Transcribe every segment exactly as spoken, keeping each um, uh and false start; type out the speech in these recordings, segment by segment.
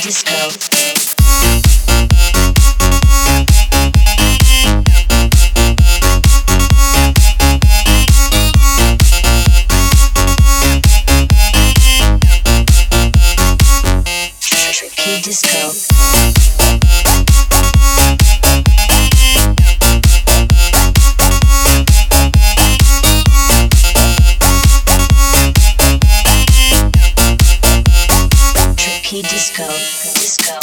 Disco. Tricky Disco. Tricky Disco. Disco.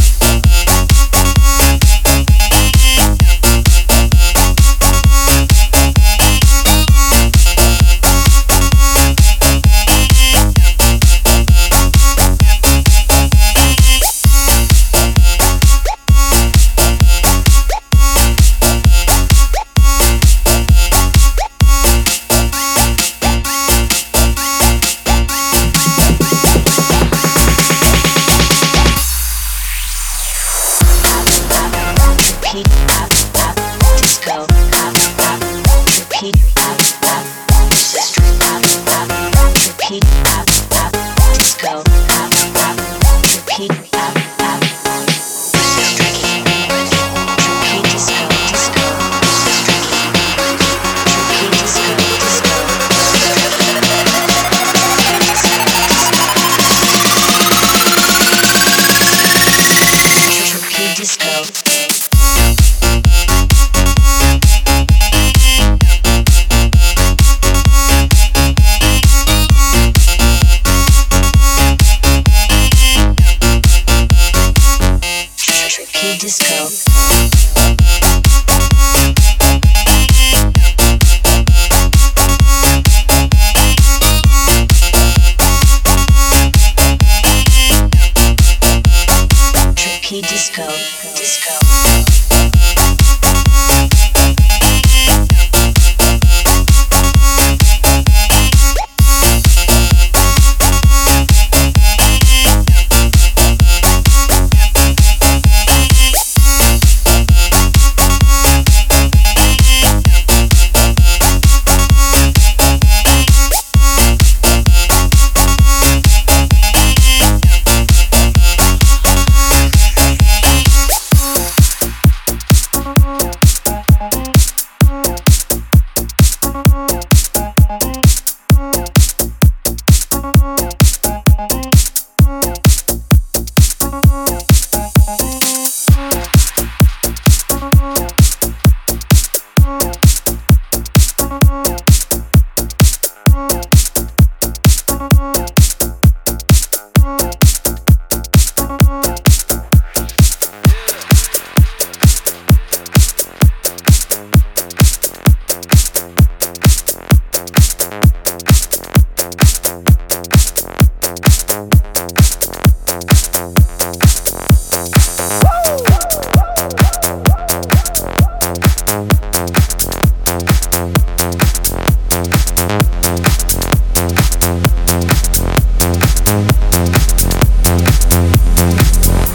Repeat, pop, pop, disco, pop, pop, repeat, pop, pop, sister, pop, pop, repeat, pop, pop, disco, pop, pop, repeat, pop, pop, sister, repeat, disco, disco, sister, repeat, disco, disco, repeat, disco. Disco. Tricky Disco. Disco.